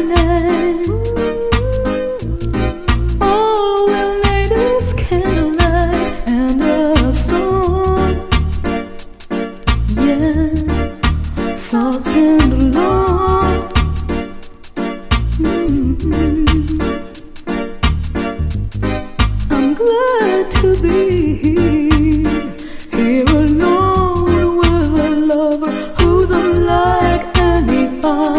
night. All we'll need is candlelight and a song. Yeah, soft and alone. I'm glad to be here alone with a lover who's unlike anyone.